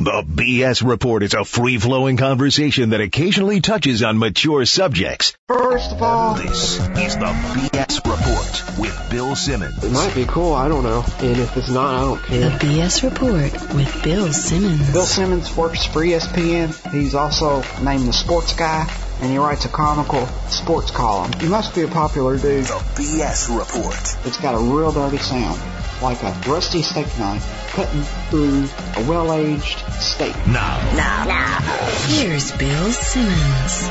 The BS Report is a free-flowing conversation that occasionally touches on mature subjects. First of all, This is the BS Report with Bill Simmons. it might be cool, I don't know. And if it's not, I don't The care. BS Report with Bill Simmons. Bill Simmons works for ESPN. He's also named the sports guy, and he writes a comical sports column. He must be a popular dude. The BS Report. It's got a real dirty sound, like a rusty steak knife cutting through a well-aged steak. Now. Here's Bill Simmons.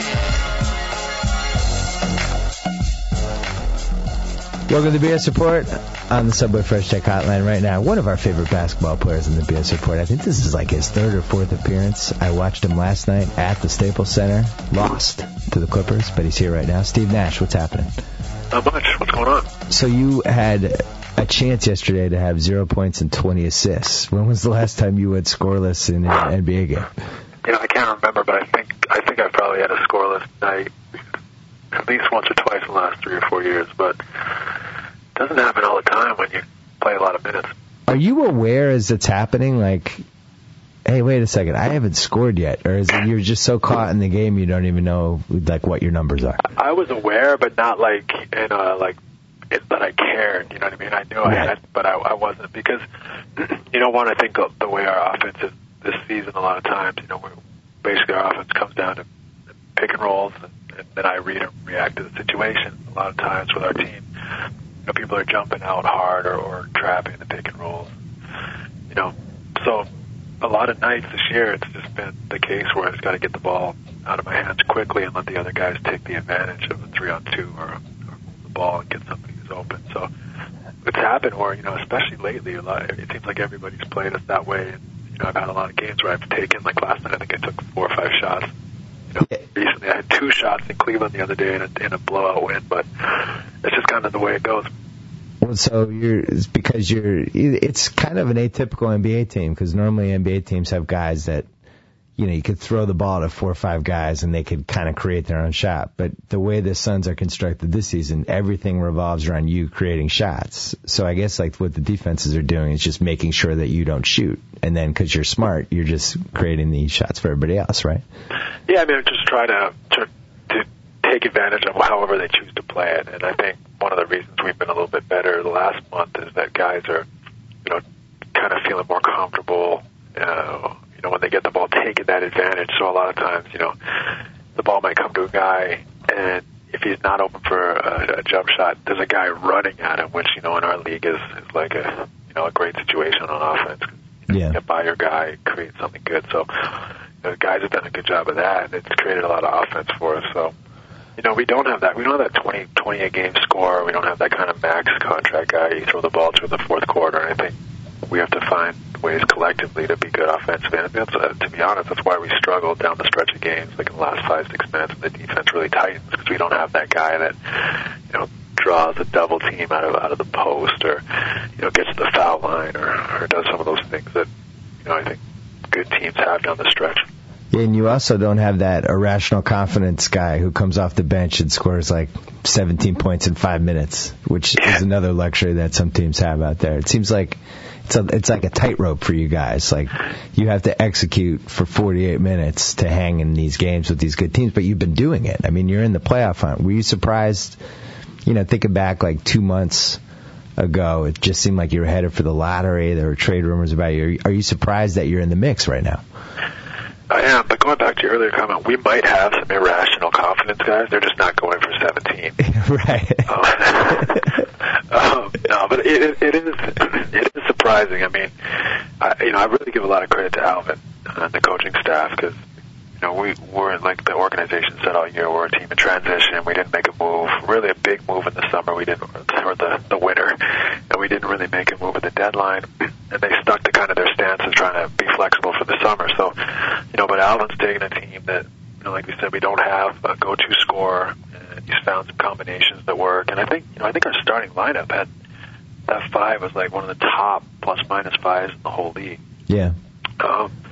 Welcome to the BS Report on the Subway Fresh Tech Hotline right now. One of our favorite basketball players in the BS Report. I think this is like his third or fourth appearance. I watched him last night at the Staples Center. Lost to the Clippers, but he's here right now. Steve Nash, what's happening? Not much. What's going on? So you had a chance yesterday to have 0 points and 20 assists. When was the last time you went scoreless in an NBA game? I can't remember, but I think I probably had a scoreless night at least once or twice in the last 3 or 4 years, but it doesn't happen all the time when you play a lot of minutes. Are you aware as it's happening, like, hey, wait a second, I haven't scored yet? Or is it you're just so caught in the game you don't even know, like, what your numbers are? I was aware, but not like in a, like, that I cared, you know what I mean? I knew I had, but I wasn't, because, one, I think the way our offense is this season a lot of times, basically our offense comes down to pick and rolls, and then I read and react to the situation. A lot of times with our team, people are jumping out hard or trapping the pick and rolls. So a lot of nights this year, it's just been the case where I just got to get the ball out of my hands quickly and let the other guys take the advantage of a 3-on-2 or the ball and get somebody who's open. So it's happened where, especially lately, it seems like everybody's played us that way. And, I've had a lot of games where I've taken, like last night, I think I took 4 or 5 shots. Recently I had 2 shots in Cleveland the other day in a blowout win, but it's just kind of the way it goes. Well, so it's because it's kind of an atypical NBA team, because normally NBA teams have guys that, you could throw the ball to 4 or 5 guys and they could kind of create their own shot. But the way the Suns are constructed this season, everything revolves around you creating shots. So I guess like what the defenses are doing is just making sure that you don't shoot. And then because you're smart, you're just creating these shots for everybody else, right? Yeah, I just try to take advantage of however they choose to play it. And I think one of the reasons we've been a little bit better the last month is that guys are, kind of feeling more comfortable, when they get the ball, taking that advantage. So a lot of times, the ball might come to a guy, and if he's not open for a jump shot, there's a guy running at him, which, in our league is like a great situation on offense. Yeah. Get by your guy, create something good. So the guys have done a good job of that, and it's created a lot of offense for us. So, we don't have that. We don't have that 20 a game score. We don't have that kind of max contract guy you throw the ball to in the fourth quarter. And I think we have to find ways collectively to be good offensively. And to be honest, that's why we struggled down the stretch of games, like in the last 5-6 minutes, and the defense really tightens, because we don't have that guy that, draws a double team out of the post, or, gets to the foul line, or does some of those things that, I think good teams have down the stretch. And you also don't have that irrational confidence guy who comes off the bench and scores like 17 points in 5 minutes, which is another luxury that some teams have out there. It seems like it's like a tightrope for you guys. Like, you have to execute for 48 minutes to hang in these games with these good teams, but you've been doing it. You're in the playoff hunt. Were you surprised, thinking back like 2 months ago, it just seemed like you were headed for the lottery. There were trade rumors about you. Are you surprised that you're in the mix right now? I am, but going back to your earlier comment, we might have some irrational confidence guys. They're just not going for 17. Right. No, but it is surprising. I really give a lot of credit to Alvin and the coaching staff, because we were, like the organization said all year, we're a team in transition. We didn't make a move, really a big move in the summer. Or the winter, and we didn't really make a move at the deadline. And they stuck to kind of their stance of trying to be flexible for the summer. So, but Alvin's taking a team that, like we said, we don't have a go-to scorer, and he's found some combinations that work. And I think our starting lineup had that 5 was like one of the top plus-minus 5s in the whole league. Yeah.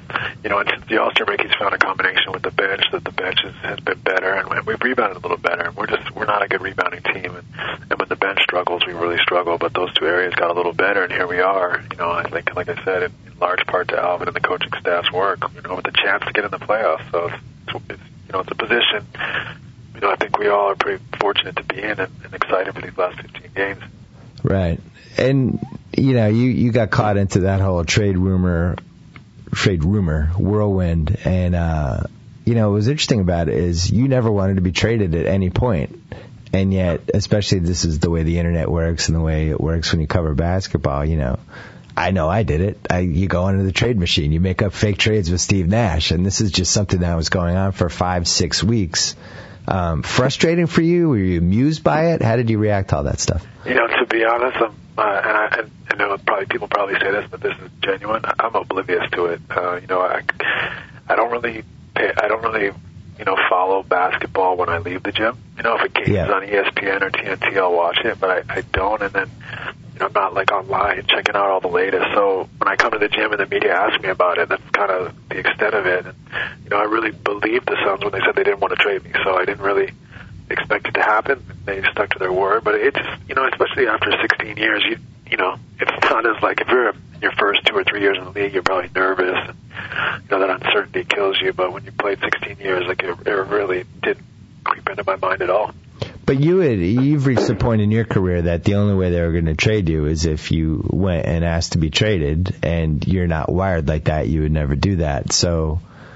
and since the All-Star break, he's found a combination with the bench that the bench has been better, and we've rebounded a little better. And we're not a good rebounding team, and when the bench struggles, we really struggle. But those two areas got a little better, and here we are. I think, like I said, in large part to Alvin and the coaching staff's work, with a chance to get in the playoffs. So it's a position. I think we all are pretty fortunate to be in and excited for these last 15 games. Right, and you got caught into that whole trade rumor whirlwind, and what was interesting about it is you never wanted to be traded at any point, and yet, especially this is the way the internet works and the way it works when you cover basketball. I know I did it. You go into the trade machine, you make up fake trades with Steve Nash, and this is just something that was going on for 5-6 weeks. Frustrating for you? Were you amused by it? How did you react to all that stuff? To be honest, I know people probably say this, but this is genuine. I'm oblivious to it. I don't really follow basketball when I leave the gym. If it game's on ESPN or TNT, I'll watch it, but I don't. And then, I'm not online checking out all the latest. So when I come to the gym and the media asks me about it, that's kind of the extent of it. And, I really believed the Suns when they said they didn't want to trade me, so I didn't really expect it to happen. They stuck to their word, but it just, especially after 16 years, it's not as if you're in your first 2 or 3 years in the league, you're probably nervous, and, that uncertainty kills you. But when you played 16 years, it really didn't creep into my mind at all. But you've reached a point in your career that the only way they were going to trade you is if you went and asked to be traded, and you're not wired like that. You would never do that. So,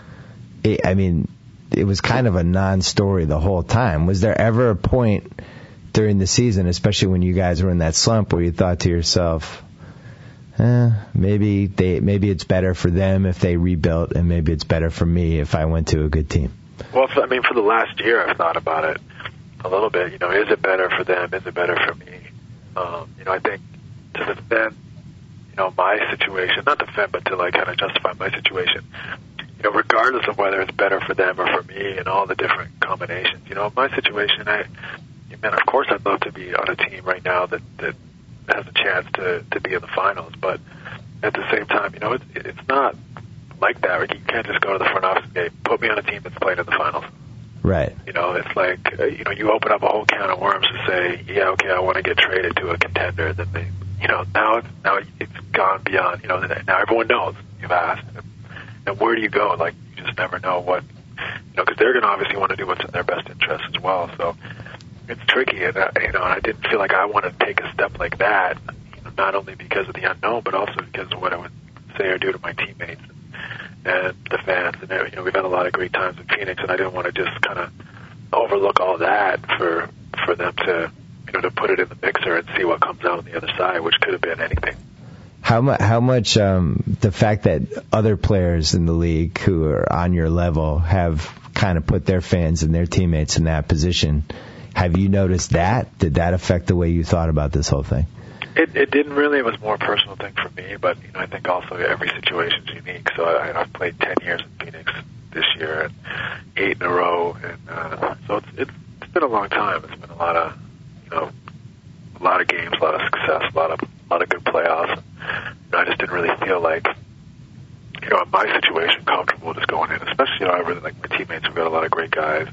it was kind of a non-story the whole time. Was there ever a point during the season, especially when you guys were in that slump, where you thought to yourself, maybe it's better for them if they rebuilt, and maybe it's better for me if I went to a good team? Well, for the last year, I've thought about it a little bit. Is it better for them? Is it better for me? I think to defend, my situation, not defend, but to kind of justify my situation, regardless of whether it's better for them or for me and all the different combinations, my situation, of course I'd love to be on a team right now that has a chance to be in the finals, but at the same time, it's not like that. Right? You can't just go to the front office and say, put me on a team that's playing in the finals. Right. It's like, you open up a whole can of worms to say, yeah, okay, I want to get traded to a contender. Then they, now it's gone beyond, now everyone knows you've asked. And where do you go? You just never know what, because they're going to obviously want to do what's in their best interest as well. So it's tricky. And, I didn't feel like I wanted to take a step like that, not only because of the unknown, but also because of what I would say or do to my teammates and the fans. And, we've had a lot of great times in Phoenix, and I didn't want to just kind of overlook all that for them to, to put it in the mixer and see what comes out on the other side, which could have been anything. How much the fact that other players in the league who are on your level have kind of put their fans and their teammates in that position, have you noticed that? Did that affect the way you thought about this whole thing? It didn't really. It was more a personal thing for me, but I think also every situation's unique. So I've played 10 years in Phoenix this year, and 8 in a row, and so it's been a long time. It's been a lot of games, a lot of success, a lot of good playoffs. And I just didn't really feel like, in my situation, comfortable just going in. Especially, I really like my teammates. We've got a lot of great guys.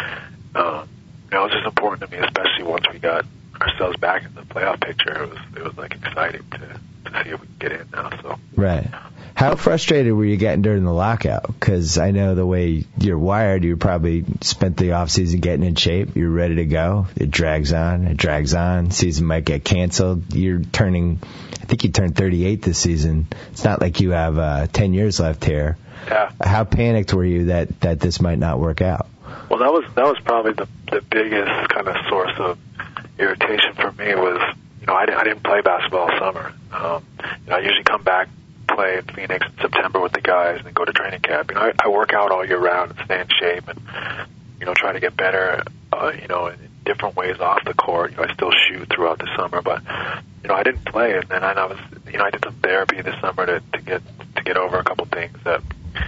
It was just important to me, especially once we got ourselves back in the playoff picture. It was exciting to see if we can get in now. So right. How frustrated were you getting during the lockout? Because I know the way you're wired, you probably spent the off season getting in shape. You're ready to go. It drags on. Season might get canceled. I think you turned 38 this season. It's not like you have 10 years left here. Yeah. How panicked were you that this might not work out? Well, that was probably the biggest kind of source of irritation for me was, I didn't play basketball all summer. I usually come back, play in Phoenix in September with the guys, and then go to training camp. I work out all year round and stay in shape and, try to get better, in different ways off the court. I still shoot throughout the summer, but, I didn't play. And then I was, I did some therapy this summer to get over a couple things that,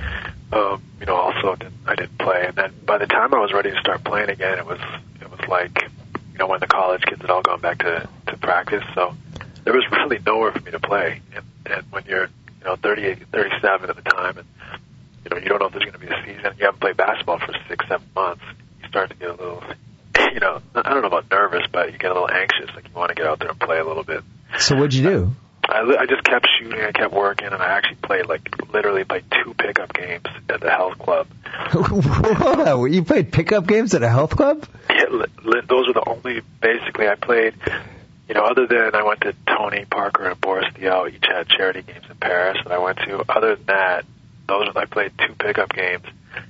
also I didn't play. And then by the time I was ready to start playing again, it was like, when the college kids had all gone back to practice. So there was really nowhere for me to play. And when you're, 38, 37 at the time, and you don't know if there's going to be a season. You haven't played basketball for 6-7 months. You start to get a little, I don't know about nervous, but you get a little anxious. Like you want to get out there and play a little bit. So what'd you do? I just kept shooting. I kept working, and I actually played literally 2 pickup games at the health club. Hold on, you played pickup games at a health club? Yeah, those were the only. Basically, I played. Other than I went to Tony Parker and Boris Diaw, each had charity games in Paris that I went to. Other than that, I played 2 pickup games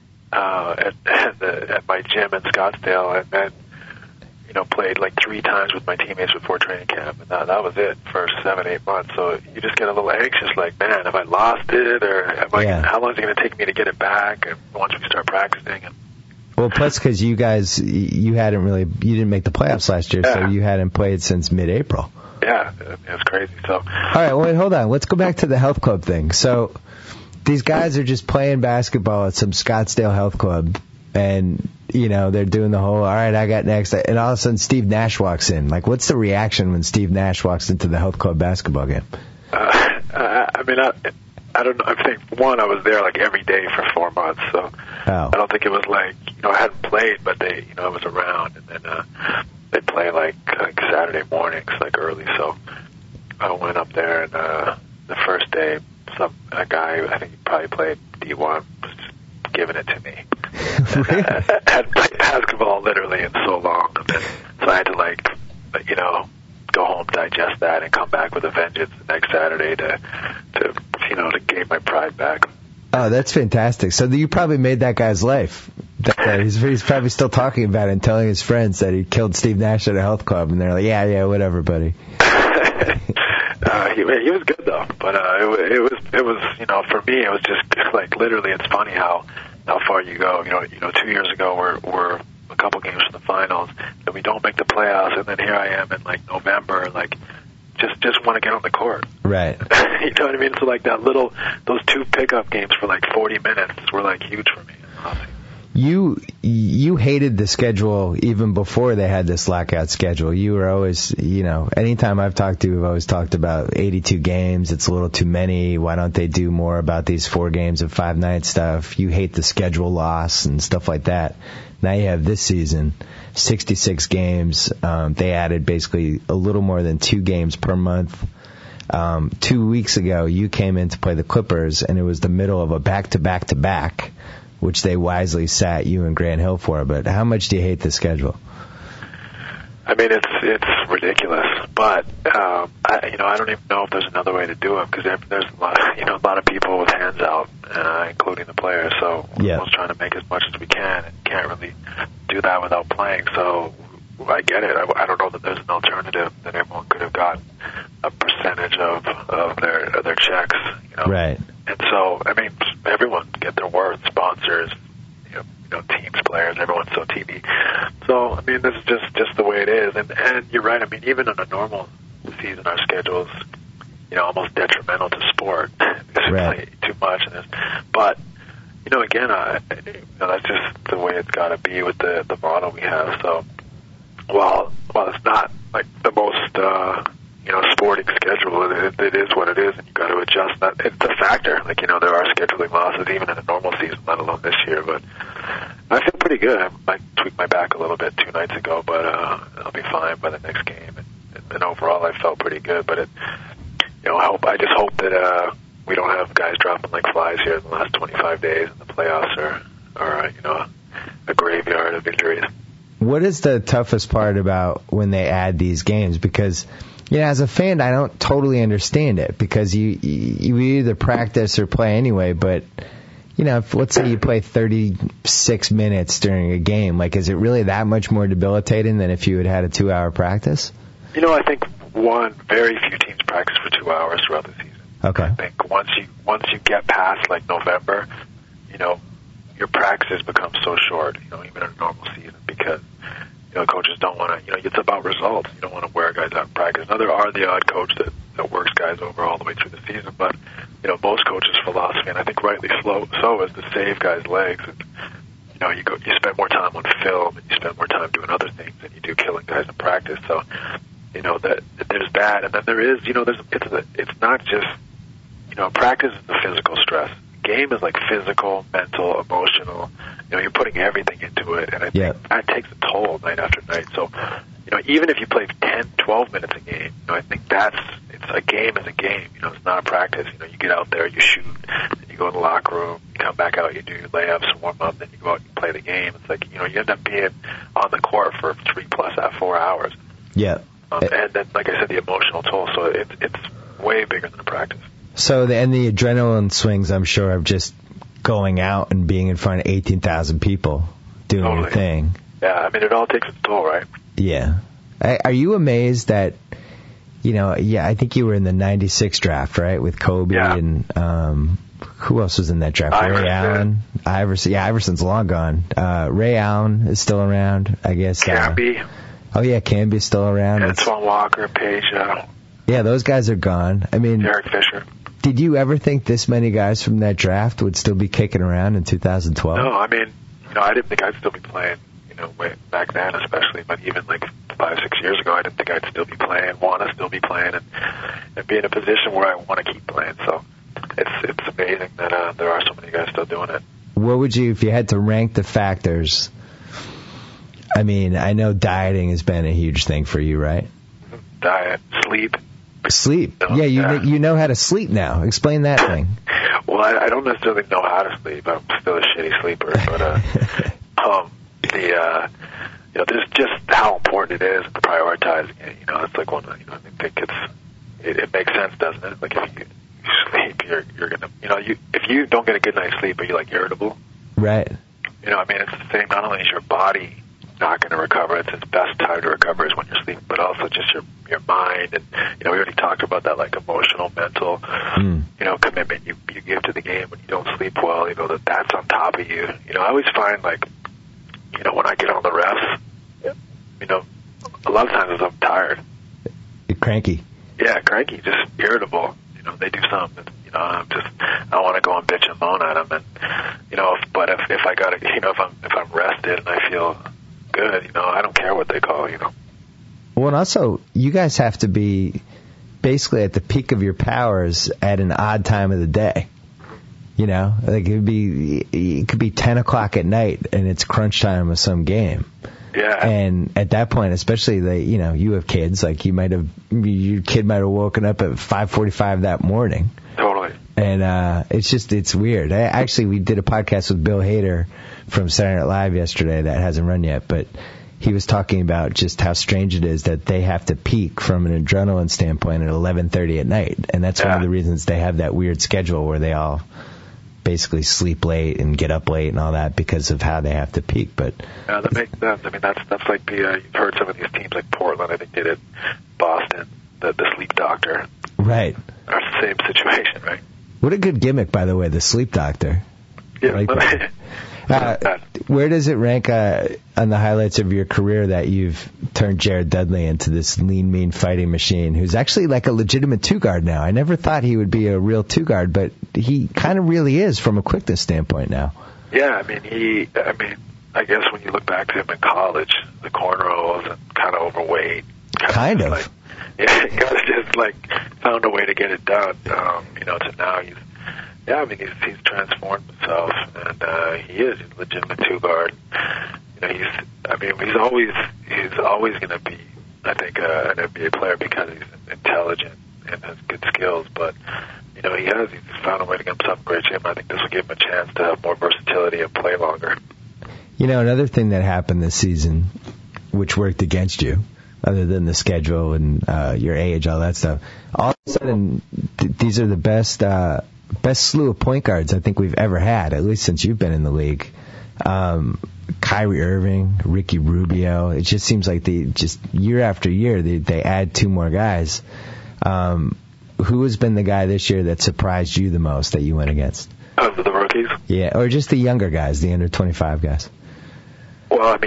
at my gym in Scottsdale, and then played 3 times with my teammates before training camp, and that was it for 7-8 months. So you just get a little anxious, man, have I lost it, or how long is it going to take me to get it back? And once we start practicing. Well, plus because you guys, you didn't make the playoffs last year, so you hadn't played since mid-April. Yeah, it's crazy. So. All right, wait, hold on. Let's go back to the health club thing. So these guys are just playing basketball at some Scottsdale health club, and they're doing the whole, all right, I got next, and all of a sudden Steve Nash walks in. What's the reaction when Steve Nash walks into the health club basketball game? I don't know. I think, I was there every day for 4 months, so I don't think it was I hadn't played, but they, I was around, and then they play Saturday mornings, early, so I went up there, and the first day, a guy, I think he probably played D1, was just giving it to me. Really? I hadn't played basketball literally in so long, and then, so I had to go home, digest that, and come back with a vengeance the next Saturday to gain my pride back. Oh, that's fantastic. So you probably made that guy's life. He's probably still talking about it and telling his friends that he killed Steve Nash at a health club, and they're like, yeah, whatever, buddy. He was good though, but it was for me it was just literally, it's funny how far you go. 2 years ago we're a couple games from the finals, and we don't make the playoffs, and then here I am in November, just want to get on the court. Right. You know what I mean? So those 2 pickup games for 40 minutes were huge for me. You hated the schedule even before they had this lockout schedule. You were always, anytime I've talked to you, we've always talked about 82 games. It's a little too many. Why don't they do more about these 4 games of 5-night stuff? You hate the schedule loss and stuff like that. Now you have this season, 66 games. They added basically a little more than 2 games per month. 2 weeks ago, you came in to play the Clippers, and it was the middle of a back-to-back-to-back, which they wisely sat you and Grant Hill for. But how much do you hate the schedule? I mean, it's ridiculous, but I don't even know if there's another way to do it, because there's a lot of people with hands out, including the players. So we're almost trying to make as much as we can, and can't really do that without playing. So I get it. I don't know that there's an alternative that everyone could have gotten a percentage of their checks. Right. And so, I mean, everyone get their worth, sponsors, teams, players, everyone's so TV. So, I mean, this is just the way it is. And you're right. I mean, even in a normal season, our schedule's, almost detrimental to sport. Because we play too much. But, again, that's just the way it's got to be with the model we have. So, while it's not the most, sporting schedule, it is what it is, and you've got to adjust that. It's a factor. There are scheduling losses even in a normal season, let alone this year. But I feel pretty good. I tweaked my back a little bit 2 nights ago, but I'll be fine by the next game. And overall, I felt pretty good. But I just hope that we don't have guys dropping like flies here in the last 25 days, and the playoffs are a graveyard of injuries. What is the toughest part about when they add these games? Because as a fan, I don't totally understand it, because you either practice or play anyway, but, if, let's say you play 36 minutes during a game, is it really that much more debilitating than if you had a 2-hour practice? I think very few teams practice for 2 hours throughout the season. Okay. I think once you get past November, your practices become so short, even in a normal season, because coaches don't want to, it's about results. You don't want to wear guys out in practice. Now, there are the odd coach that works guys over all the way through the season, but, most coaches' philosophy, and I think rightly so, is to save guys' legs. And, you spend more time on film, and you spend more time doing other things than you do killing guys in practice. So, that there's that. And then there is, it's not just, practice is the physical stress. game is like physical, mental, emotional. You know, you're putting everything into it, and I think that takes a toll night after night. So, you know, even if you play 10, 12 minutes a game, you know, I think it's a game is a game. You know, it's not a practice. You know, you get out there, you shoot, then you go in the locker room, you come back out, you do your layups, warm up, then you go out and play the game. It's like, you know, you end up being on the court for 4 hours. Yeah. And then, like I said, the emotional toll. So it's way bigger than a practice. So the adrenaline swings, I'm sure, of just going out and being in front of 18,000 people doing your thing. Yeah, I mean, it all takes its toll, right? Yeah. Are you amazed that, you know, I think you were in the 96 draft, right, with Kobe and who else was in that draft? Iverson. Ray Allen. Iverson. Yeah, Iverson's long gone. Ray Allen is still around, I guess. Camby. Camby's still around. Antoine Walker, Page. Yeah, those guys are gone. I mean, Derek Fisher. Did you ever think this many guys from that draft would still be kicking around in 2012? No, I mean, you know, I didn't think I'd still be playing, you know, way back then especially, but even like 5-6 years ago, I didn't think I'd still be playing, want to still be playing, and be in a position where I want to keep playing. So it's amazing that there are so many guys still doing it. What would you, if you had to rank the factors? I mean, I know dieting has been a huge thing for you, right? Diet, sleep. Sleep. Yeah, you know how to sleep now. Explain that thing. Well, I don't necessarily know how to sleep. I'm still a shitty sleeper, but you know, there's just how important it is and prioritizing it. You know, it's like one. You know, I think it makes sense, doesn't it? Like if you sleep, you're gonna, you know, if you don't get a good night's sleep, are you like irritable? Right. You know, I mean, it's the same. Not only is your body not going to recover, it's its best time to recover is when you're sleeping, but also just your mind, and you know, we already talked about that, like emotional, mental, you know, commitment you give to the game when you don't sleep well. You know, that's on top of you. You know, I always find, like, you know, when I get on the refs, you know, a lot of times I'm tired. You're cranky. Yeah, cranky, just irritable. You know, they do something. You know, I want to go and bitch and moan at them, and you know, but if I got to, you know, if I'm rested and I feel good, you know, I don't care what they call, you know. Well, and also, you guys have to be basically at the peak of your powers at an odd time of the day. You know, like it could be 10 o'clock at night and it's crunch time of some game. Yeah. And at that point, especially you know, you have kids, like your kid might have woken up at 5:45 that morning. Totally. And it's weird. We did a podcast with Bill Hader from Saturday Night Live yesterday that hasn't run yet, but he was talking about just how strange it is that they have to peak from an adrenaline standpoint at 11:30 at night, and that's one of the reasons they have that weird schedule where they all basically sleep late and get up late and all that because of how they have to peak. But yeah, that makes sense. I mean, that's like you've heard some of these teams like Portland, I think they did, Boston, the sleep doctor. Right. Are the same situation, right? What a good gimmick, by the way, the sleep doctor. Yeah. Like that. Where does it rank on the highlights of your career that you've turned Jared Dudley into this lean, mean fighting machine who's actually like a legitimate two-guard now? I never thought he would be a real two-guard, but he kind of really is from a quickness standpoint now. Yeah, I mean, I guess when you look back to him in college, the cornrows and kind of overweight. Kind of. Like, yeah, he kind of just like found a way to get it done. You know, to now he's transformed himself, and he is a legitimate two-guard. You know, he's always going to be, I think, an NBA player because he's intelligent and has good skills. But you know, he's found a way to get himself in great shape. I think this will give him a chance to have more versatility and play longer. You know, another thing that happened this season, which worked against you, other than the schedule and your age, all that stuff, all of a sudden, these are the best slew of point guards I think we've ever had, at least since you've been in the league. Kyrie Irving, Ricky Rubio. It just seems like just year after year they add two more guys. Who has been the guy this year that surprised you the most that you went against? The rookies? Yeah, or just the younger guys, the under 25 guys. Well, I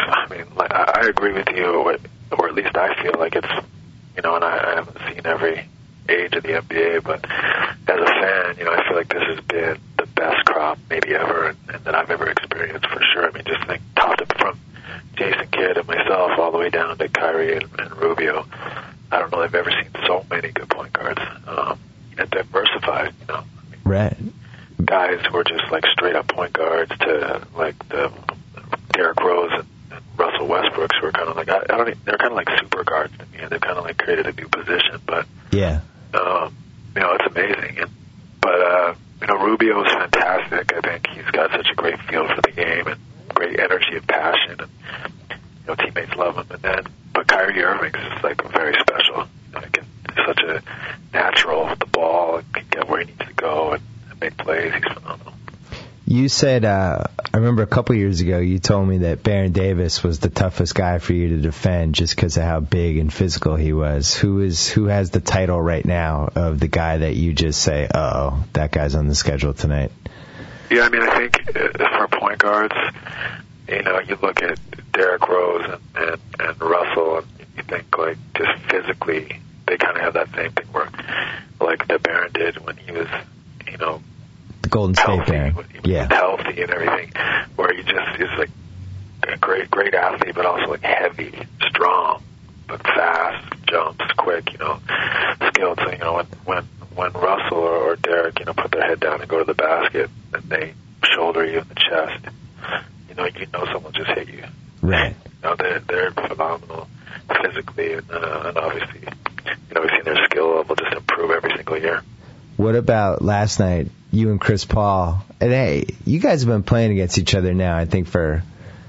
agree with you, or at least I feel like it's, you know, and I haven't seen every age of the NBA, but as a fan, you know, I feel like this has been the best crop maybe ever, and that I've ever experienced for sure. I mean, just think top to from Jason Kidd and myself all the way down to Kyrie and Rubio. I don't know if I've ever seen so many good point guards, and diversified, you know. Right. Guys just like straight up point guards to like the Derrick Rose and Russell Westbrooks, who are kind of like they're kind of like super guards to me, and they've kind of like created a new position. But yeah, it's amazing. But Rubio is fantastic. I think he's got such a great feel for the game and great energy and passion, and teammates love him. But Kyrie Irving is just like very special. He's such a natural with the ball and can get where he needs to go and make plays. He's phenomenal. You said, I remember a couple years ago, you told me that Baron Davis was the toughest guy for you to defend just because of how big and physical he was. Who has the title right now of the guy that you just say, uh-oh, that guy's on the schedule tonight? Yeah, I mean, I think for point guards, you look at Derrick Rose and Russell, and you think, like, just physically, they kind of have that same thing where, like, that Baron did when he was, the Golden State Baron. Yeah. Healthy and everything, where he just is like a great athlete, but also like heavy, strong, but fast, jumps, quick, skilled. So, when Russell or Derrick, put their head down and go to the basket, and they shoulder you in the chest, someone just hit you. Right. They're phenomenal physically, and obviously, we've seen their skill level just improve every single year. What about last night, you and Chris Paul? And hey, you guys have been playing against each other now, I think, for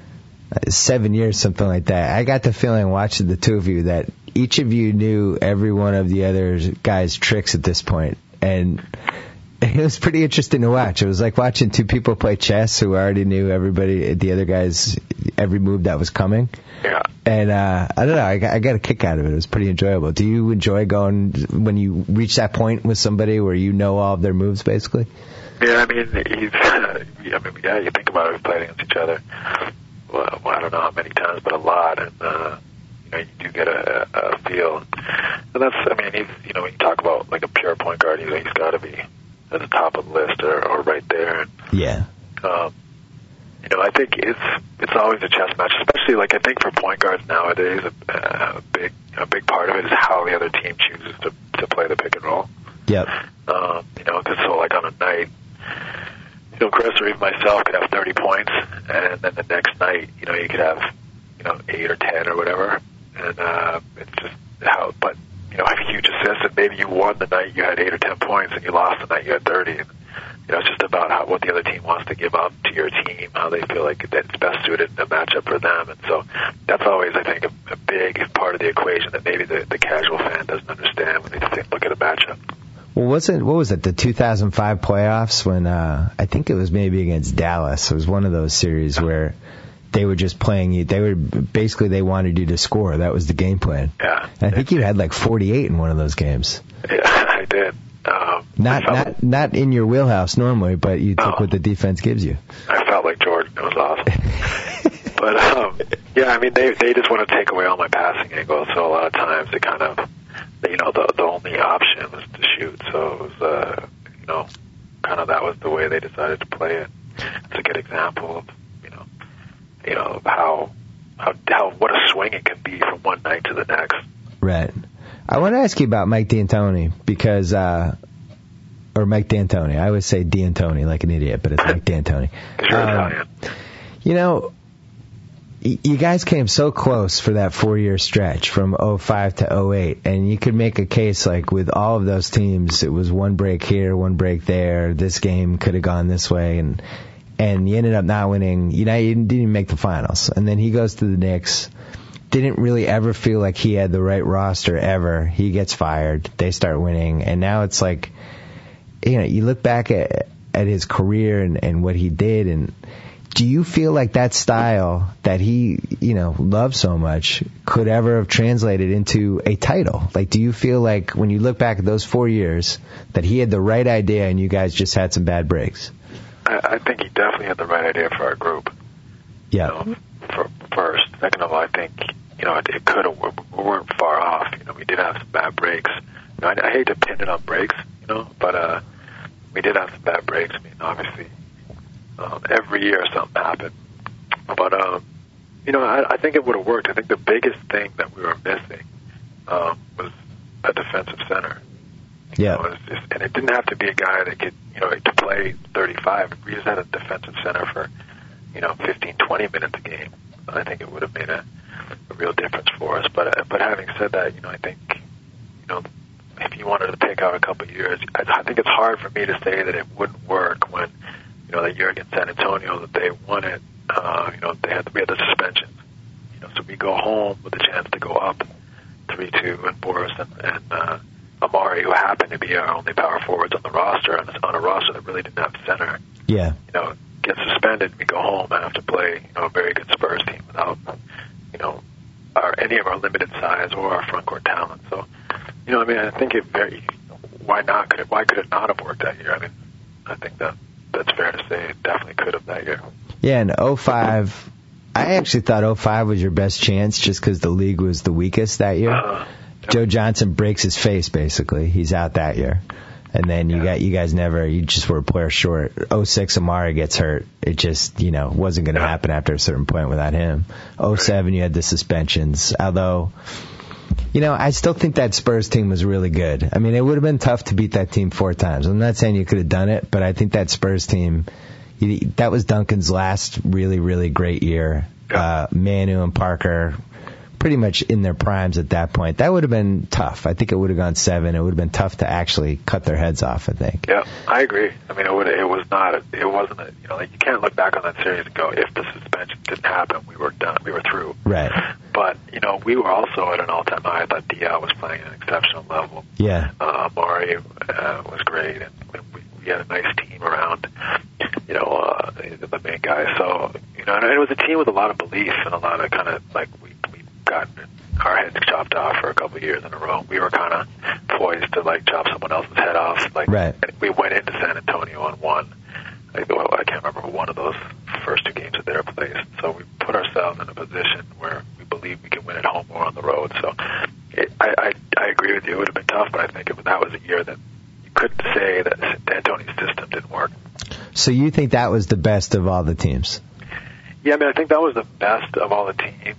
7 years, something like that. I got the feeling watching the two of you that each of you knew every one of the other guys' tricks at this point. And it was pretty interesting to watch. It was like watching two people play chess who already knew the other guys, every move that was coming. Yeah. And I don't know, I got a kick out of it. It was pretty enjoyable. Do you enjoy going when you reach that point with somebody where you know all of their moves, basically? Yeah, I mean, you think about it, we've played against each other, well, I don't know how many times, but a lot, and, you do get a feel. And that's, when you talk about, like, a pure point guard, he's got to be at the top of the list or right there. And, yeah. I think it's always a chess match, especially like I think for point guards nowadays. A big part of it is how the other team chooses to play the pick and roll. Yep. Because so like on a night, Chris or even myself could have 30 points, and then the next night, you could have 8 or 10 or whatever, and it's just how. But have huge assists, and maybe you won the night you had 8 or 10 points, and you lost the night you had 30. And, it's just about what the other team wants to give up to your team, how they feel like it's best suited in a matchup for them. And so that's always, I think, a big part of the equation that maybe the casual fan doesn't understand when they just look at a matchup. Well, what was it, the 2005 playoffs when I think it was maybe against Dallas? It was one of those series where they were just playing you. They wanted you to score. That was the game plan. Yeah. And I think you had like 48 in one of those games. Yeah, I did. Not in your wheelhouse normally, but you took what the defense gives you. I felt like Jordan. It was awesome. But they just want to take away all my passing angles. So a lot of times they kind of, the only option was to shoot. So it was, kind of that was the way they decided to play it. It's a good example of, how what a swing it can be from one night to the next. Right. I want to ask you about Mike D'Antoni because, or Mike D'Antoni. I always say D'Antoni like an idiot, but it's Mike D'Antoni. You're Italian. You guys came so close for that 4-year stretch from 05 to 08, and you could make a case like with all of those teams, it was one break here, one break there. This game could have gone this way, and you ended up not winning. You didn't even make the finals, and then he goes to the Knicks. Didn't really ever feel like he had the right roster ever. He gets fired. They start winning, and now it's like, you look back at his career and what he did, and do you feel like that style that he, loved so much could ever have translated into a title? Like, do you feel like when you look back at those 4 years that he had the right idea and you guys just had some bad breaks? I think he definitely had the right idea for our group. Yeah. First. Second of all, I think, it could have, we weren't far off. We did have some bad breaks. I hate to pin it on breaks, but we did have some bad breaks. Obviously, every year something happened. But, I think it would have worked. I think the biggest thing that we were missing was a defensive center. Yeah. And it didn't have to be a guy that could to play 35. If we just had a defensive center for 15, 20 minutes a game, I think it would have made a real difference for us. But having said that, I think if you wanted to pick out a couple of years, I think it's hard for me to say that it wouldn't work when that year against San Antonio that they won it. We had the suspensions. So we go home with a chance to go up 3-2, and Boris and Amari, who happened to be our only power forwards on the roster, on a roster that really didn't have center. Yeah. Get suspended. We go home and have to play a very good Spurs team without any of our limited size or our front court talent. So I think why could it not have worked that year? I mean, I think that's fair to say. It definitely could have that year. Yeah, and 05, I actually thought 05 was your best chance just because the league was the weakest that year. Joe Johnson breaks his face, basically. He's out that year. And then you just were a player short. 06, Amari gets hurt. It just, wasn't going to happen after a certain point without him. 07, you had the suspensions. Although, I still think that Spurs team was really good. I mean, it would have been tough to beat that team 4 times. I'm not saying you could have done it, but I think that Spurs team, that was Duncan's last really, really great year. Manu and Parker, pretty much in their primes at that point. That would have been tough. I think it would have gone 7. It would have been tough to actually cut their heads off, I think. Yeah, I agree. I mean, it wasn't you can't look back on that series and go, if the suspension didn't happen, we were done. We were through. Right. But, we were also at an all-time high. I thought Diaw was playing at an exceptional level. Yeah. Amari was great, and we had a nice team around, the main guy. So, and it was a team with a lot of belief and a lot of kind of, we got our heads chopped off for a couple of years in a row. We were kind of poised to chop someone else's head off. Right. We went into San Antonio and won. I can't remember one of those first 2 games at their place. So we put ourselves in a position where we believe we can win at home or on the road. So I agree with you. It would have been tough, but I think that was a year that you couldn't say that D'Antoni's system didn't work. So you think that was the best of all the teams? Yeah, I mean, I think that was the best of all the teams.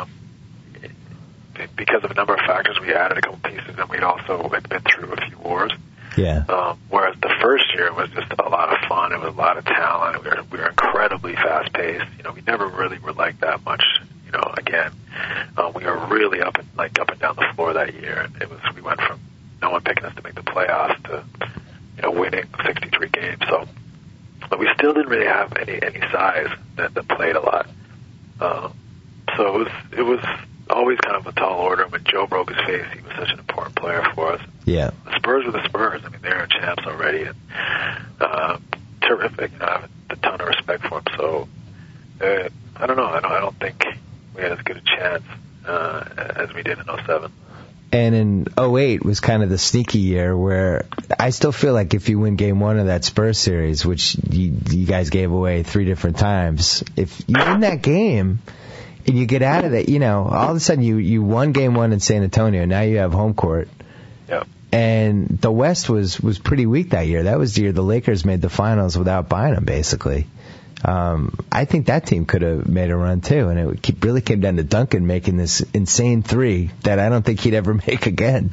Because of a number of factors, we added a couple pieces, and we'd also been through a few wars. Yeah. Whereas the first year was just a lot of fun. It was a lot of talent. We were incredibly fast-paced. We never really were like that much. Again, we were really up and down the floor that year, and we went from no one picking us to make the playoffs to winning 63 games. So, but we still didn't really have any size that played a lot. So it was always kind of a tall order. When Joe broke his face, he was such an important player for us. Yeah. The Spurs were the Spurs. I mean, they're champs already, and terrific. I have a ton of respect for them. So I don't know. I don't think we had as good a chance as we did in 07. And in 08 was kind of the sneaky year where I still feel like if you win game 1 of that Spurs series, which you guys gave away 3 different times, if you win that game and you get out of it, all of a sudden you won game 1 in San Antonio. Now you have home court. Yep. And the West was pretty weak that year. That was the year the Lakers made the finals without Bynum, basically. I think that team could have made a run too, and it really came down to Duncan making this insane 3 that I don't think he'd ever make again.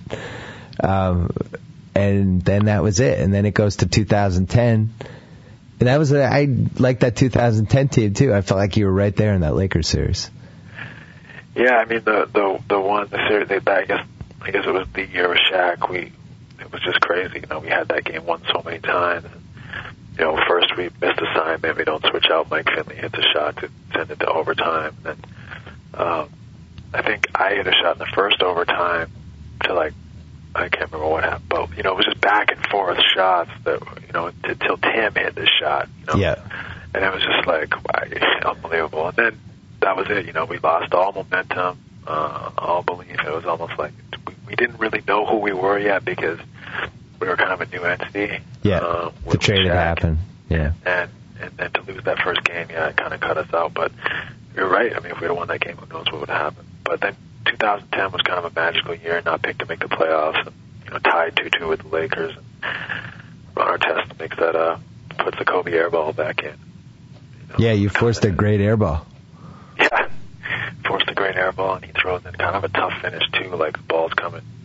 And then that was it. And then it goes to 2010. And I liked that 2010 team too. I felt like you were right there in that Lakers series. Yeah, I mean the series I guess it was the year with Shaq. It was just crazy. We had that game won so many times. First we missed a sign, maybe we don't switch out. Mike Finley hits a shot to send it to overtime. And I think I hit a shot in the first overtime to I can't remember what happened, but it was just back and forth shots that until Tim hit this shot. Yeah. And it was just wow, unbelievable. And then that was it. We lost all momentum, all belief. It was almost like we didn't really know who we were yet because we were kind of a new entity. Yeah, the trade had happened. Yeah. And then to lose that first game, it kind of cut us out. But you're right. I mean, if we'd have won that game, who knows what would have happened. But then 2010 was kind of a magical year, not picked to make the playoffs, and tied 2-2 with the Lakers. And Ron Artest makes that puts the Kobe airball back in. Yeah, you forced a great airball. Yeah, forced a great airball, and he throws in kind of a tough finish too, like the ball's coming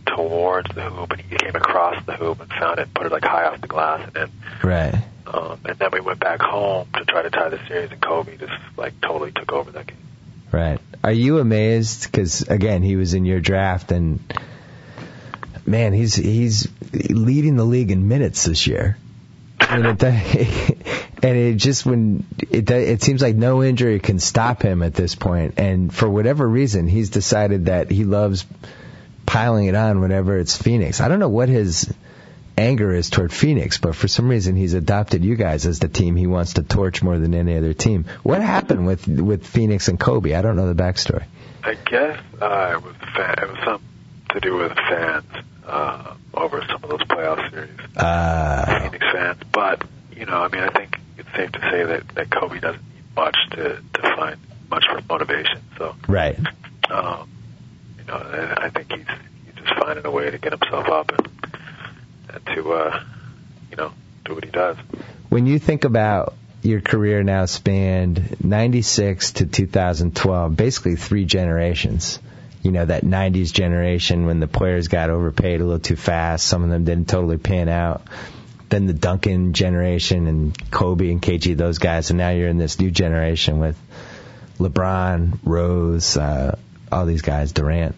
towards the hoop, and he came across the hoop and found it and put it like high off the glass, and then and then we went back home to try to tie the series, and Kobe just like totally took over that game. Right. Are you amazed? Because again, he was in your draft, and man, he's leading the league in minutes this year. And it seems like no injury can stop him at this point. And for whatever reason, he's decided that he loves piling it on whenever it's Phoenix. I don't know what his anger is toward Phoenix, but for some reason he's adopted you guys as the team he wants to torch more than any other team. What happened with Phoenix and Kobe? I don't know the backstory. I guess it was something to do with fans over some of those playoff series. Phoenix fans, but I mean, I think it's safe to say that Kobe doesn't need much to find much for motivation. So right. I think he's just finding a way to get himself up and to do what he does. When you think about your career now spanned 96 to 2012, basically 3 generations. That 90s generation when the players got overpaid a little too fast. Some of them didn't totally pan out. Then the Duncan generation and Kobe and KG, those guys. And now you're in this new generation with LeBron, Rose, all these guys, Durant.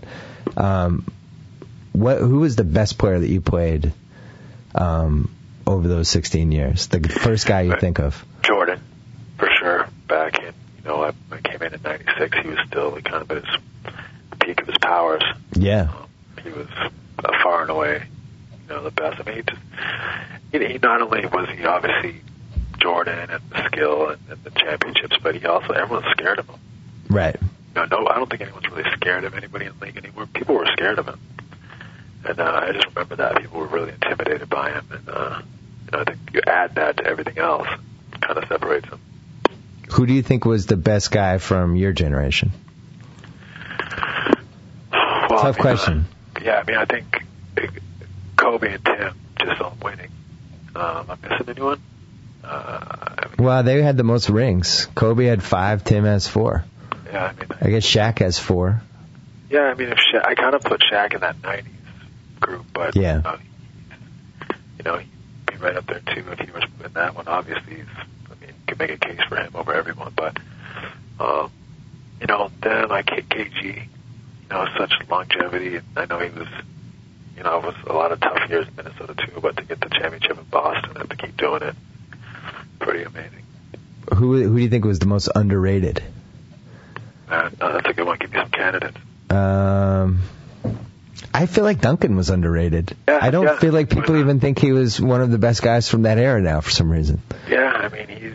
Who was the best player that you played over those 16 years? The first guy you think of? Jordan, for sure. Back in, I came in 96. He was still kind of at his peak of his powers. Yeah. He was far and away, the best. I mean, he not only was he obviously Jordan and the skill and the championships, but he also, everyone's scared of him. Right. I don't think anyone's really scared of anybody in the league anymore. People were scared of him. And I just remember that. People were really intimidated by him. And I think you add that to everything else, it kind of separates him. Who do you think was the best guy from your generation? Well, Tough question. I think Kobe and Tim just on winning. Am I missing anyone? Well, they had the most rings. Kobe had 5, Tim has 4. Yeah, I guess Shaq has 4. Yeah, I mean, I kind of put Shaq in that 90s group, but yeah. He'd be right up there too if he was in that one. Obviously, you could make a case for him over everyone, but then like KG, such longevity. And I know he was, it was a lot of tough years in Minnesota too, but to get the championship in Boston and to keep doing it, pretty amazing. Who do you think was the most underrated? That's a good one. Give me some candidates. I feel like Duncan was underrated. Yeah, I don't feel like people even think he was one of the best guys from that era now for some reason. Yeah, I mean, he's,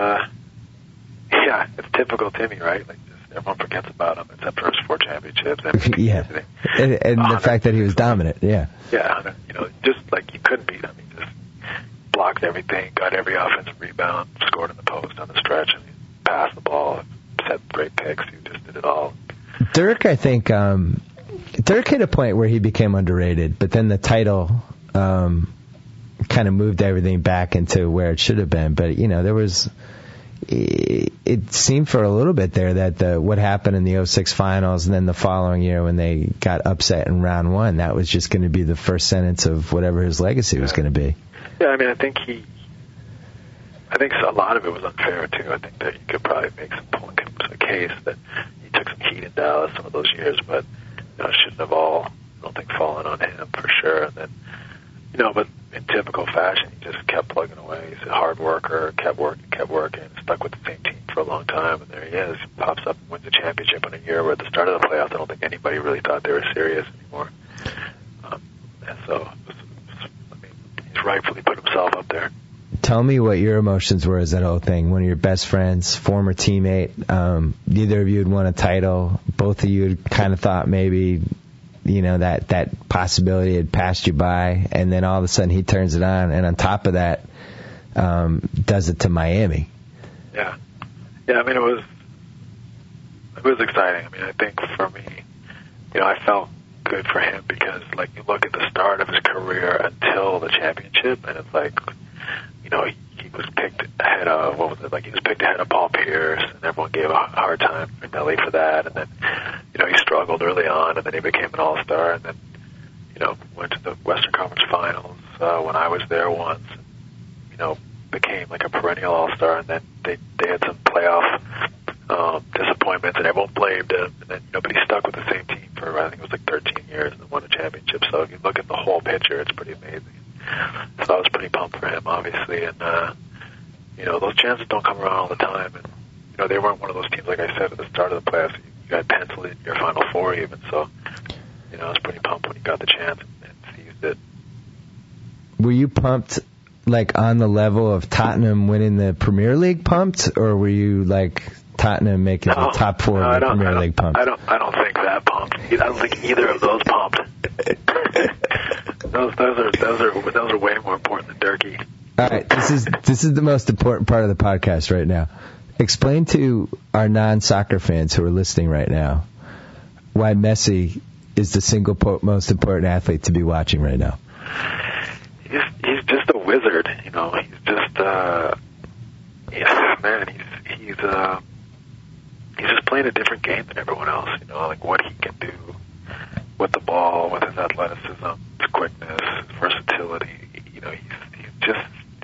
it's typical Timmy, right? Like, just everyone forgets about him except for his 4 championships. Yeah, and the fact that he was dominant, yeah. Yeah, just like you couldn't beat him. He just blocked everything, got every offensive rebound, scored in the post on the stretch, and passed the ball, set great picks. He just did it all. Dirk, I think, Dirk hit a point where he became underrated, but then the title kind of moved everything back into where it should have been. But, there was... It seemed for a little bit there that what happened in the 06 finals and then the following year when they got upset in round 1, that was just going to be the first sentence of whatever his legacy was going to be. Yeah, I mean, I think a lot of it was unfair, too. I think that you could probably make a case that he took some heat in Dallas some of those years, but it shouldn't have all, I don't think, fallen on him for sure. And then, but in typical fashion, he just kept plugging away. He's a hard worker, kept working, stuck with the same team for a long time, and there he is. He pops up and wins a championship in a year where at the start of the playoffs, I don't think anybody really thought they were serious anymore. And so, he's rightfully put himself up there. Tell me what your emotions were as that whole thing. One of your best friends, former teammate, neither of you had won a title. Both of you had kind of thought maybe, that possibility had passed you by, and then all of a sudden he turns it on, and on top of that, does it to Miami. Yeah. Yeah, I mean, it was exciting. I mean, I think for me, I felt good for him because, like, you look at the start of his career until the championship, and it's like, he was picked ahead of, he was picked ahead of Paul Pierce, and everyone gave a hard time for Nelly for that, and then, he struggled early on, and then he became an all-star, and then, went to the Western Conference Finals when I was there once. Became like a perennial all-star, and then they had some playoff disappointments, and everyone blamed him. And then but he stuck with the same team for I think it was like 13 years and won a championship. So if you look at the whole picture, it's pretty amazing. So I was pretty pumped for him, obviously, and those chances don't come around all the time. And they weren't one of those teams, like I said at the start of the playoffs. You got penciled in your Final Four even. So I was pretty pumped when he got the chance and seized it. Were you pumped? Like on the level of Tottenham winning the Premier League pumped, or were you like Tottenham making the top 4 of the Premier League pumped? I don't think that pumped. I don't think either of those pumped. those are way more important than Durkee. All right, this is the most important part of the podcast right now. Explain to our non-soccer fans who are listening right now why Messi is the single most important athlete to be watching right now. He's just a wizard, He's just, he's just playing a different game than everyone else, like what he can do with the ball, with his athleticism, his quickness, his versatility. He's just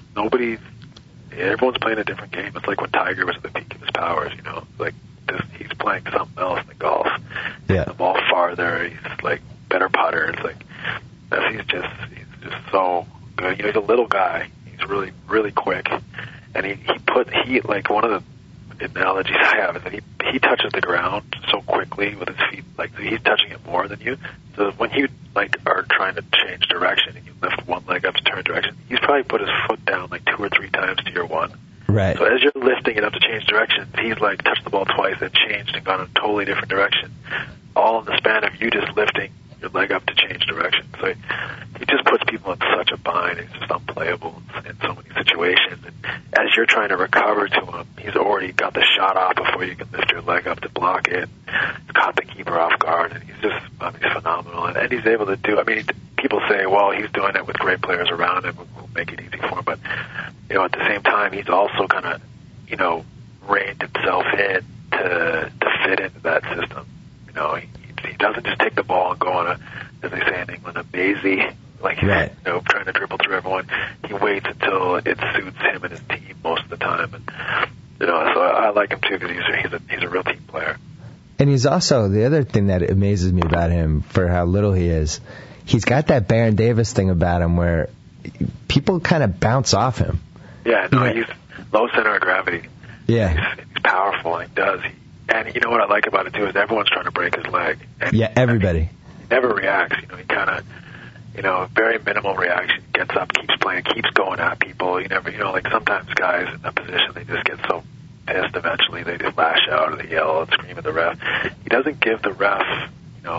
everyone's playing a different game. It's like when Tiger was at the peak of his powers, like he's playing something else than golf. Yeah. The ball farther, he's like better putter. It's like he's just so good. He's a little guy. He's really, really quick, and he like one of the analogies I have is that he touches the ground so quickly with his feet, like he's touching it more than you. So when you like are trying to change direction and you lift one leg up to turn direction, he's probably put his foot down like 2 or 3 times to your one. Right. So as you're lifting it up to change directions, he's like touched the ball twice and changed and gone in a totally different direction, all in the span of you just lifting your leg up to change direction. So he just puts people in such a bind. He's just unplayable in so many situations. And as you're trying to recover to him, he's already got the shot off before you can lift your leg up to block it. He's caught the keeper off guard, and he's he's phenomenal. And he's able to do. I mean, people say, well, he's doing it with great players around him who make it easy for him. But at the same time, he's also kind of reined himself in to fit into that system. He doesn't just take the ball and go on as they say in England, a mazy, like right. Trying to dribble through everyone. He waits until it suits him and his team most of the time, and so I like him too because he's a real team player. And he's also the other thing that amazes me about him for how little he is. He's got that Baron Davis thing about him where people kind of bounce off him. Yeah, he's low center of gravity. Yeah, he's powerful, and he does. And you know what I like about it, too, is everyone's trying to break his leg. And yeah, everybody. He never reacts. He kind of, very minimal reaction. Gets up, keeps playing, keeps going at people. You never, like sometimes guys in that position, they just get so pissed eventually. They just lash out or they yell and scream at the ref. He doesn't give the ref,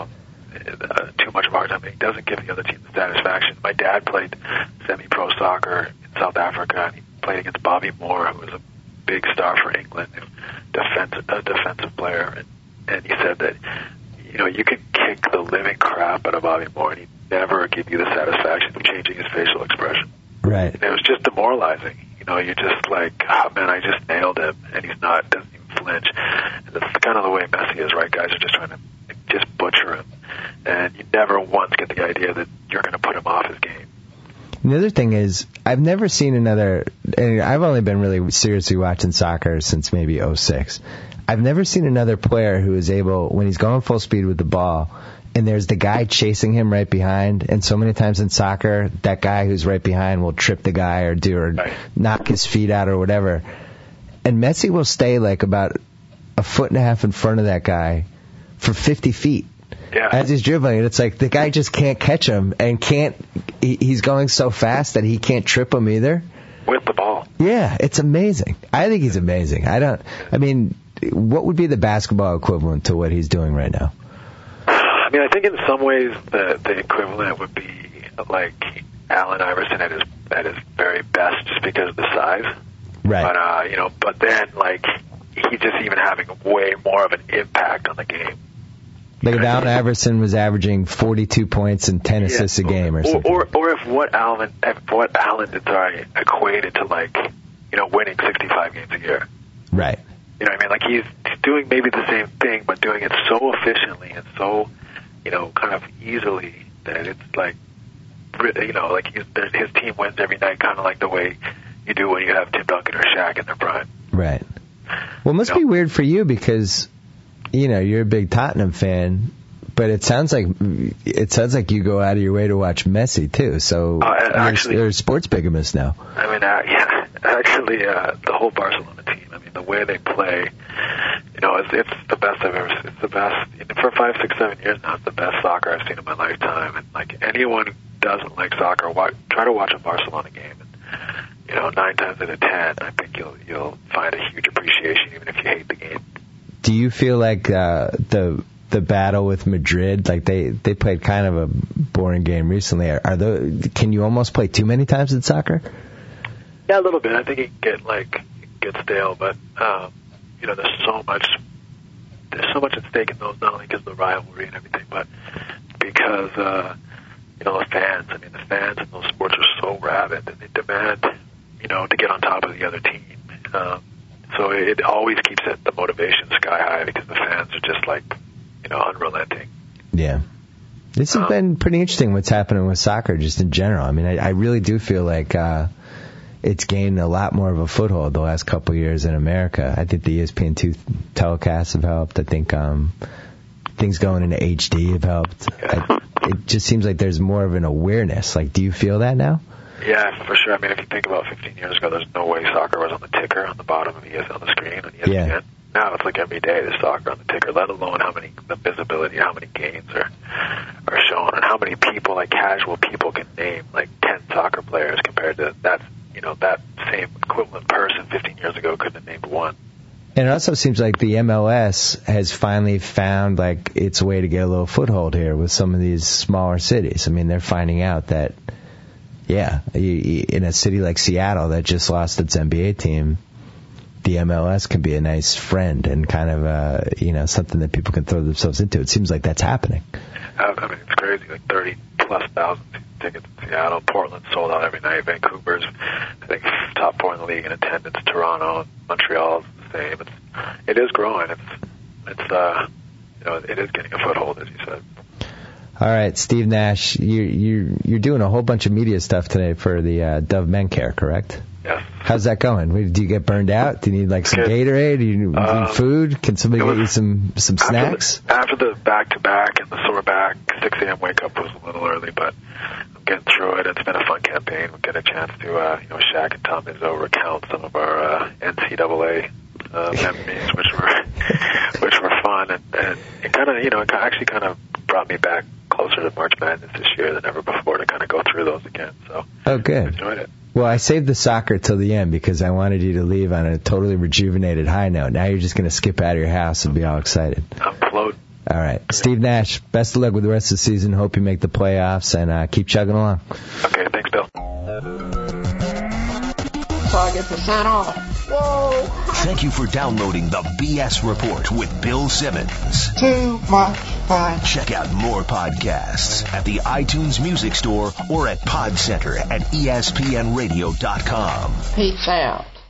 too much of a hard time. He doesn't give the other team the satisfaction. My dad played semi-pro soccer in South Africa, and he played against Bobby Moore, who was a big star for England, a defensive player, and he said that you could kick the living crap out of Bobby Moore, and he'd never give you the satisfaction of changing his facial expression. Right. And it was just demoralizing. You're just like, oh man, I just nailed him, and doesn't even flinch. And that's kind of the way Messi is, right? Guys are just trying to just butcher him, and you never once get the idea that you're going to put him off his game. The other thing is, I've never seen another, and I've only been really seriously watching soccer since maybe 2006. I've never seen another player who is able, when he's going full speed with the ball, and there's the guy chasing him right behind, and so many times in soccer, that guy who's right behind will trip the guy or knock his feet out or whatever. And Messi will stay like about 1.5 feet in front of that guy for 50 feet. Yeah. As he's dribbling, and it's like the guy just can't catch him and he's going so fast that he can't trip him either. With the ball. Yeah, it's amazing. I think he's amazing. What would be the basketball equivalent to what he's doing right now? I mean, I think in some ways the equivalent would be like Allen Iverson at his very best just because of the size. Right. But then like he's just even having way more of an impact on the game. Like if Allen Iverson was averaging 42 points and 10 assists a game or something. Or if what Allen did equated to like, winning 65 games a year. Right. You know what I mean? Like he's doing maybe the same thing, but doing it so efficiently and so, kind of easily that it's like, you know, like his team wins every night, kind of like the way you do when you have Tim Duncan or Shaq in their prime. Right. Well, it must be weird for you because, you know, you're a big Tottenham fan, but it sounds like you go out of your way to watch Messi too. So actually, you're a sports bigamist now. I mean, actually, the whole Barcelona team. I mean, the way they play, you know, it's the best I've ever seen. It's the best for 5, 6, 7 years now. It's the best soccer I've seen in my lifetime. And like anyone who doesn't like soccer, try to watch a Barcelona game. And, you know, 9 times out of 10, I think you'll find a huge appreciation, even if you hate the game. Do you feel like the battle with Madrid, like they played kind of a boring game recently? Can you almost play too many times in soccer? Yeah, a little bit. I think it can get stale, but you know, there's so much at stake in those, not only because of the rivalry and everything, but because you know, the fans. I mean, the fans in those sports are so rabid and they demand, you know, to get on top of the other team. So it always keeps the motivation sky high because the fans are just like, you know, unrelenting. Yeah. This has been pretty interesting what's happening with soccer just in general. I mean, I really do feel like it's gained a lot more of a foothold the last couple of years in America. I think the ESPN2 telecasts have helped. I think things going into HD have helped. It just seems like there's more of an awareness. Like, do you feel that now? Yeah, for sure. I mean, if you think about 15 years ago, there's no way soccer was on the ticker on the bottom of on the screen on ESPN. Yeah. Now it's like every day there's soccer on the ticker, let alone the visibility, how many games are shown, and how many people, like casual people, can name like 10 soccer players compared to that same equivalent person 15 years ago couldn't have named one. And it also seems like the MLS has finally found like its way to get a little foothold here with some of these smaller cities. I mean, they're finding out that, yeah, in a city like Seattle that just lost its NBA team, the MLS can be a nice friend and kind of, you know, something that people can throw themselves into. It seems like that's happening. I mean, it's crazy, like 30,000+ tickets in Seattle. Portland sold out every night. Vancouver's, I think, top 4 in the league in attendance. Toronto, Montreal's the same. It is growing. It's you know, it is getting a foothold, as you said. All right, Steve Nash, you're doing a whole bunch of media stuff today for the Dove Men Care, correct? Yes. How's that going? Do you get burned out? Do you need like some Gatorade? Do you need food? Can somebody get you some snacks? After the back-to-back and the sore back, 6 a.m. wake-up was a little early, but I'm getting through it. It's been a fun campaign. We get a chance to, you know, Shaq and Tom Izzo recount some of our NCAA memories, which were fun, and it kind of, you know, it actually kind of brought me back closer to March Madness this year than ever before to kind of go through those again. So, good. I enjoyed it. Well, I saved the soccer till the end because I wanted you to leave on a totally rejuvenated high note. Now you're just going to skip out of your house and be all excited. I'm floating. All right. Steve Nash, best of luck with the rest of the season. Hope you make the playoffs and keep chugging along. Okay, thanks, Bill. So I get to sign off. Whoa! Thank you for downloading the BS Report with Bill Simmons. Too much fun. Check out more podcasts at the iTunes Music Store or at PodCenter at ESPNRadio.com. Peace out.